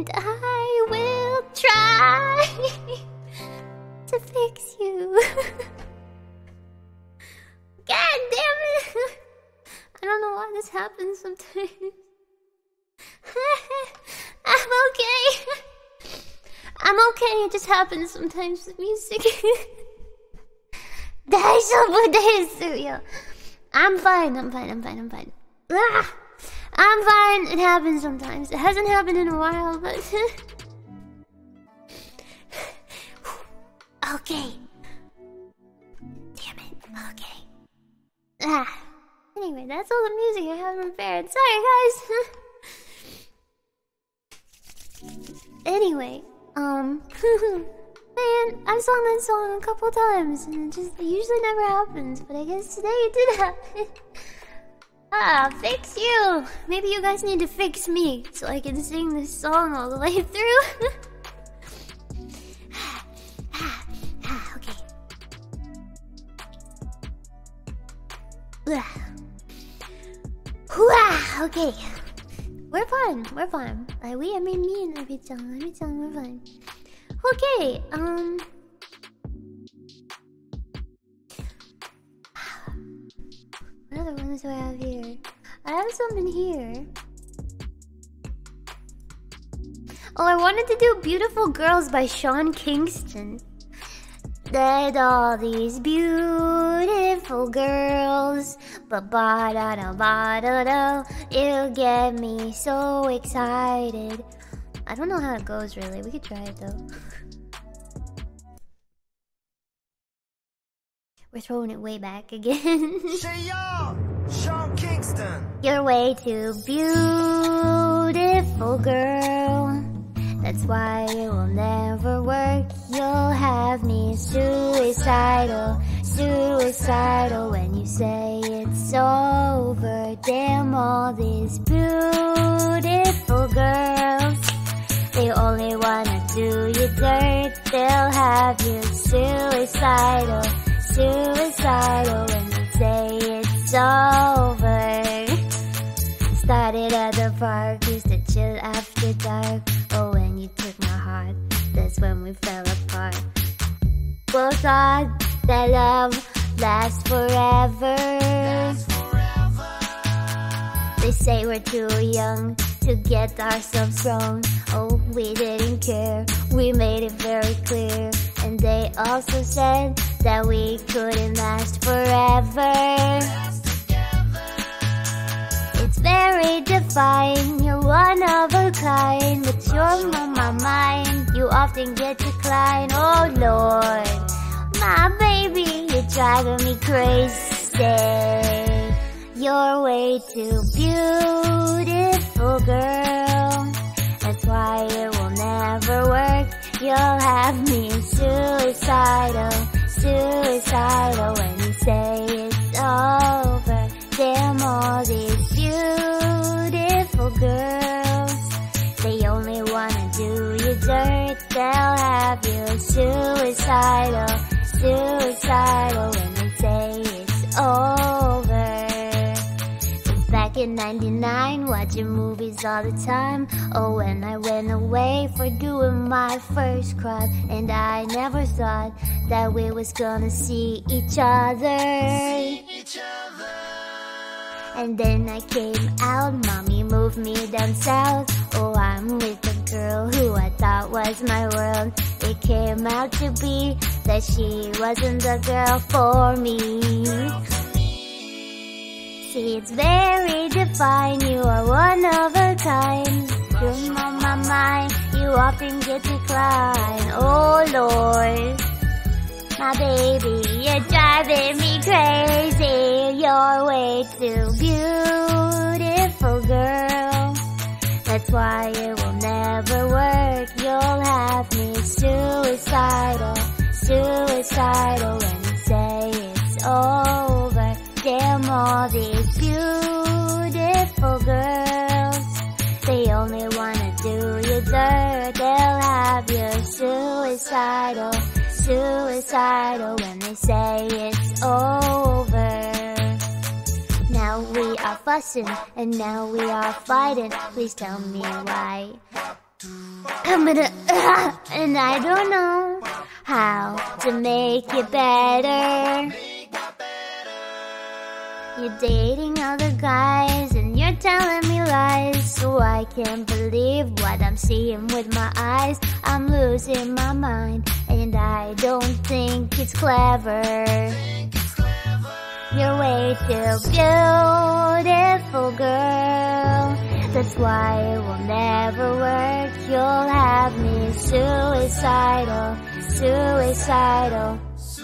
and I will try to fix you. God damn it! I don't know why this happens sometimes. I'm okay. I'm okay, it just happens sometimes with music. I'm fine. Ah, I'm fine. It happens sometimes. It hasn't happened in a while, but okay. Damn it. Okay. Ah. Anyway, that's all the music I have prepared. Sorry, guys. Anyway, man, I've sung that song a couple times, and it usually never happens, but I guess today it did happen. Ah, fix you! Maybe you guys need to fix me, so I can sing this song all the way through. Okay. Okay. We're fine. I mean me and Nabi-chan, we're fine. Okay, what other ones do I have here? I have something here. Oh, I wanted to do Beautiful Girls by Sean Kingston. That all these beautiful girls, ba-ba-da-da-ba-da-da, it'll get me so excited. I don't know how it goes really, we could try it though. We're throwing it way back again. Hey yo, Sean Kingston. You're way too beautiful, girl. That's why it will never work. You'll have me suicidal when you say it's over. Damn, all these beautiful girls, they only wanna do you dirt. They'll have you suicidal when you say it's over. Started at the park, used to chill after dark. Oh, when you took my heart, that's when we fell apart. Both thought that love lasts forever. They say we're too young to get ourselves strong. Oh, we didn't care, we made it very clear. And they also said that we couldn't last forever. It's very divine, you're one of a kind, but you're on my mind, you often get declined. Oh Lord, my baby, you're driving me crazy. You're way too beautiful, girl. That's why it will never work. You'll have me suicidal when you say it's over. Damn, all these beautiful girls, they only wanna do you dirt. They'll have you suicidal when you say it's over. Back in '99, watching movies all the time. Oh, when I went away for doing my first crime, and I never thought that we was gonna see each other. And then I came out, mommy moved me down south. Oh, I'm with a girl who I thought was my world. It came out to be that she wasn't the girl for me. See, it's very defined, you are one of a kind. You're on my mind, you often get declined. Oh Lord, my baby, you're driving me crazy. You're way too beautiful, girl. That's why it will never work. You'll have me suicidal when you say it's over. Damn, all these beautiful girls, they only wanna do you dirt. They'll have you suicidal when they say it's over. Now we are fussing, and now we are fighting. Please tell me why. I'm gonna, and I don't know how to make it better. You're dating other guys and you're telling me lies, so I can't believe what I'm seeing with my eyes. I'm losing my mind and I don't think it's clever. You're way too beautiful, girl. That's why it will never work. You'll have me suicidal, suicidal.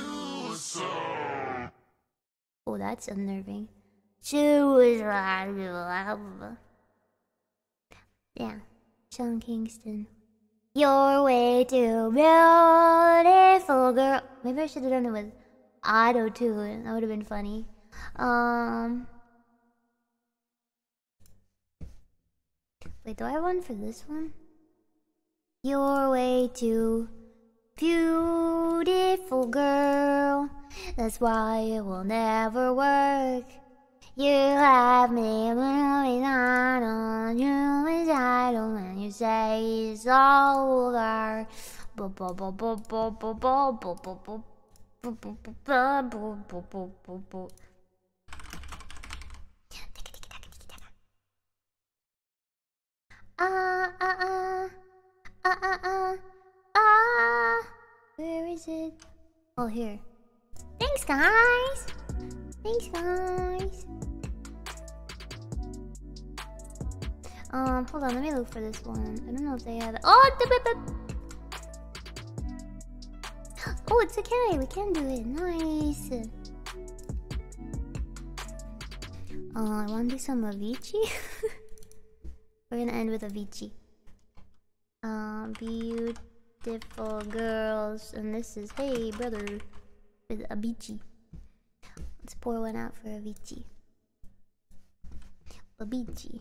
Oh, that's unnerving. Suicidal. Yeah, Sean Kingston. You're way too beautiful, girl. Maybe I should have done it with auto-tune. That would have been funny. Wait, do I have one for this one? You're way too beautiful, girl. That's why it will never work. You have me moving on you is idle when you say it's all over. Where is it? Oh, here. Thanks, guys. Thanks, guys. Hold on, let me look for this one. I don't know if they have it. Oh, oh, it's okay. We can do it. Nice. I want to do some Avicii. We're gonna end with Avicii. Beautiful girls, and this is Hey Brother with Avicii. Let's pour one out for Avicii. Avicii.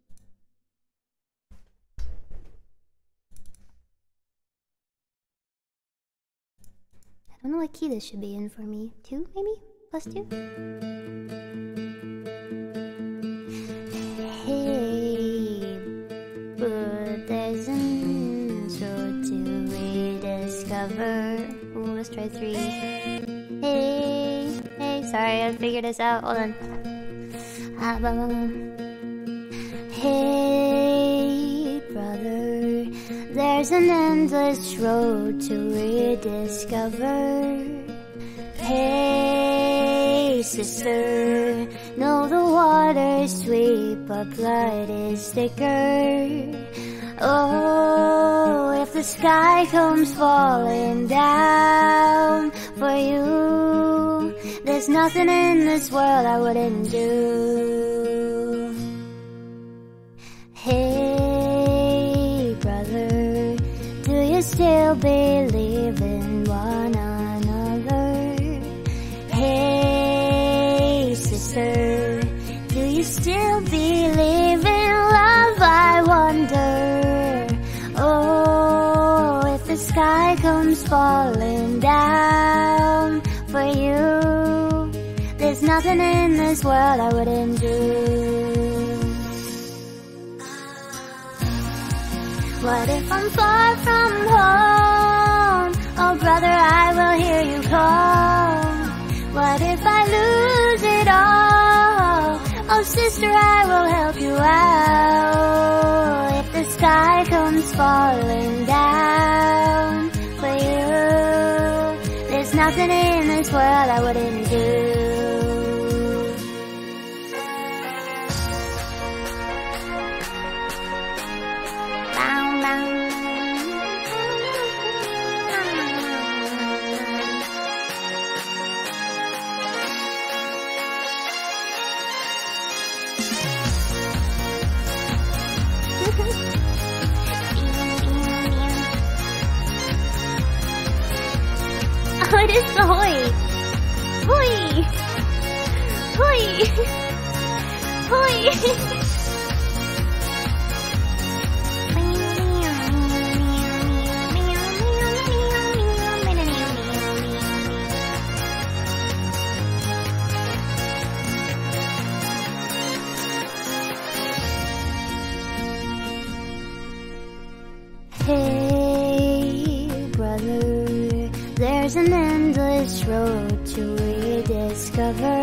I don't know what key this should be in for me. 2 maybe? +2? Hey, but there's an intro to rediscover. Ooh, let's try 3. Hey, sorry, I figured this out. Hold on. Hey, brother, there's an endless road to rediscover. Hey, sister, know the water's sweet, but blood is thicker. Oh, if the sky comes falling down for you, there's nothing in this world I wouldn't do. Hey, brother, do you still believe in one another? Hey, sister, do you still believe in love, I wonder? Oh, if the sky comes falling down for you, there's nothing in this world I wouldn't do. What if I'm far from home? Oh, brother, I will hear you call. What if I lose it all? Oh, sister, I will help you out. If the sky comes falling down for you, there's nothing in this world I wouldn't do. Oh, it is the Hoi! Hoi! Hoi! Hoi! this road to rediscover.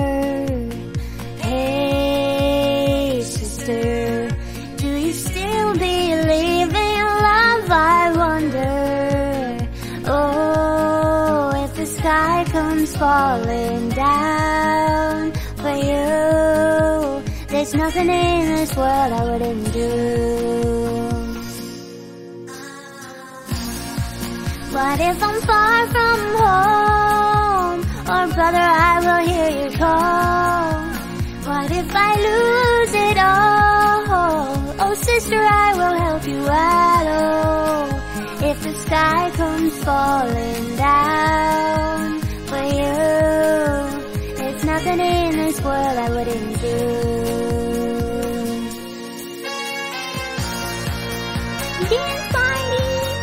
Hey, sister, do you still believe in love? I wonder. Oh, if the sky comes falling down for you, there's nothing in this world I wouldn't do. What if I'm far from home? Or brother, I will hear you call. What if I lose it all? Oh sister, I will help you out. Oh, if the sky comes falling down for you, there's nothing in this world I wouldn't do. Dance party!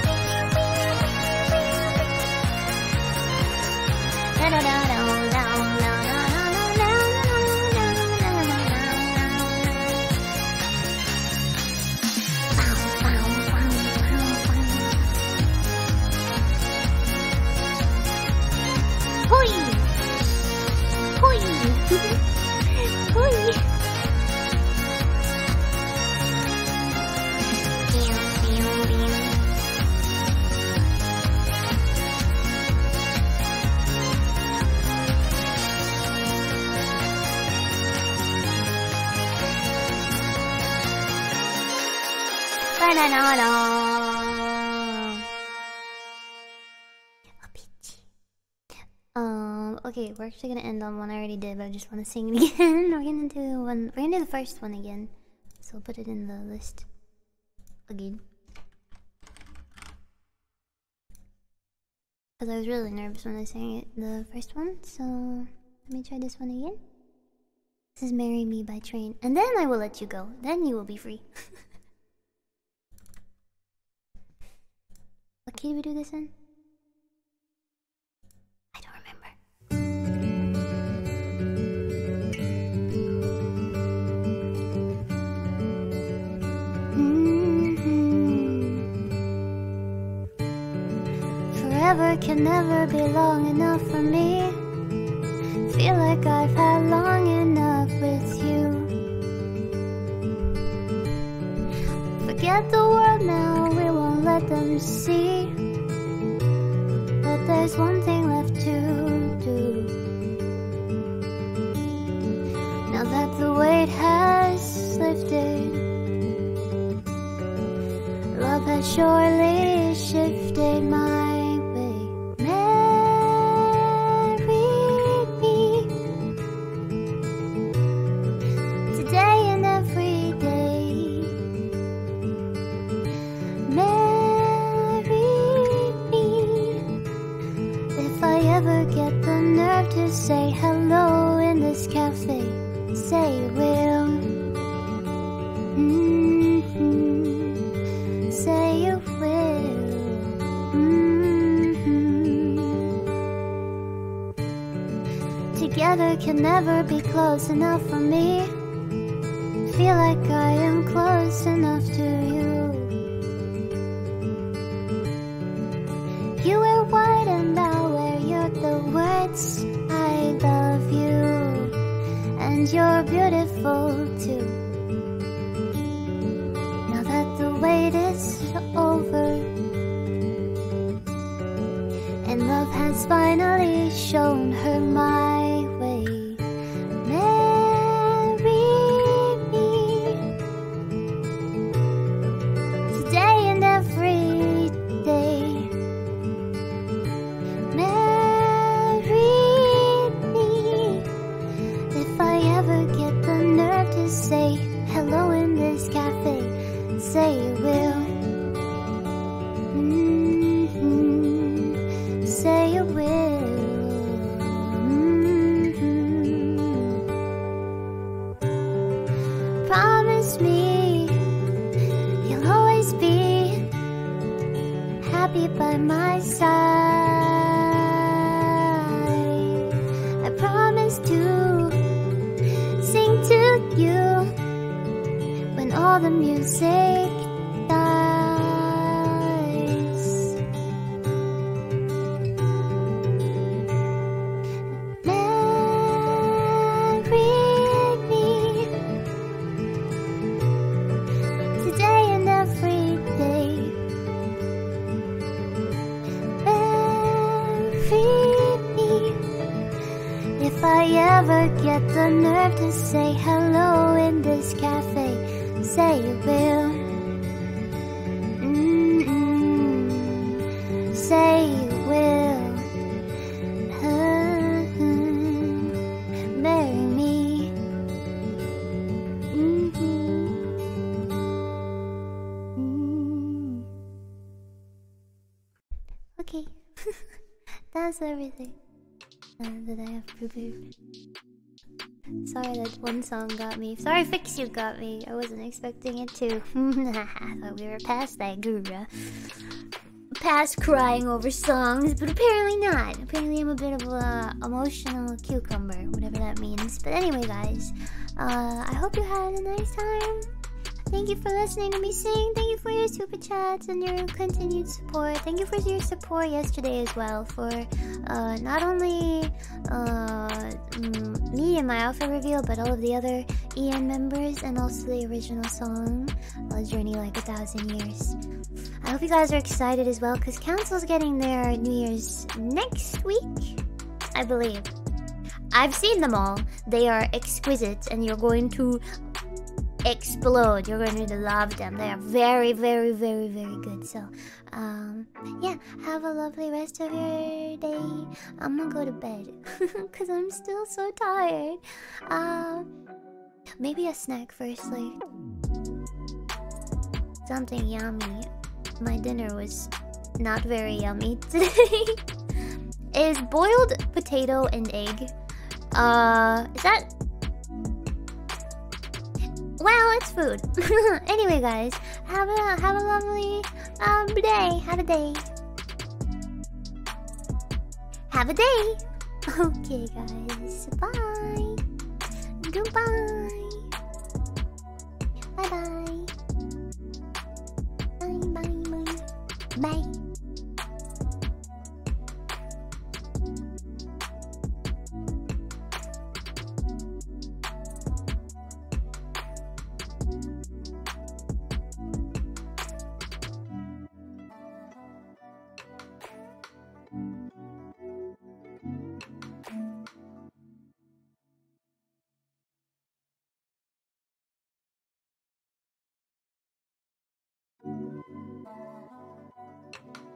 Okay, we're actually gonna end on one I already did, but I just want to sing it again. We're gonna do the first one again. So I'll put it in the list again. Because I was really nervous when I sang it, the first one, so let me try this one again. This is Marry Me by Train. And then I will let you go. Then you will be free. What key do we do this in? I don't remember. Forever can never be long enough for me. Feel like I've had long enough with you. Forget the world now, we won't let them see. But there's one thing left to do. Now that the weight has lifted, love has surely shifted my way. Marry me today and every day. Marry me if I ever get the nerve to say hello in this cafe. Say you will. Say you will. Together can never be close enough for me. Feel like I am close enough to you. You wear white and I'll wear the words I love you. And you're beautiful too. Now that the wait is over and love has finally shown her my way. Marry me today and every day. Marry me if I ever get the nerve to say hello in this cafe. Say you will. Say you will. Promise me you'll always be happy by my side. I promise to sing to you when all the music dies. get the nerve to say hello in this cafe? Say you will. Say you will. Marry me. Okay. That's everything that I have prepared. Sorry that one song got me. Sorry Fix You got me. I wasn't expecting it to. I thought we were past that, guru. Past crying over songs, but apparently not. Apparently I'm a bit of a emotional cucumber, whatever that means. But anyway, guys, I hope you had a nice time. Thank you for listening to me sing. Thank you for your super chats and your continued support. Thank you for your support yesterday as well for not only me and my outfit reveal, but all of the other EN members and also the original song, Journey Like a Thousand Years. I hope you guys are excited as well because Council's getting their New Year's next week, I believe. I've seen them all. They are exquisite and you're going to explode. You're going to love them. They are very, very, very, very good. So, yeah, have a lovely rest of your day. I'm gonna go to bed because I'm still so tired. Maybe a snack first, like something yummy. My dinner was not very yummy today. Is boiled potato and egg? Is that? Well, it's food. Anyway, guys, have a lovely day. Have a day. Have a day. Okay, guys. Bye. Goodbye. Bye-bye. Bye. Bye. Bye.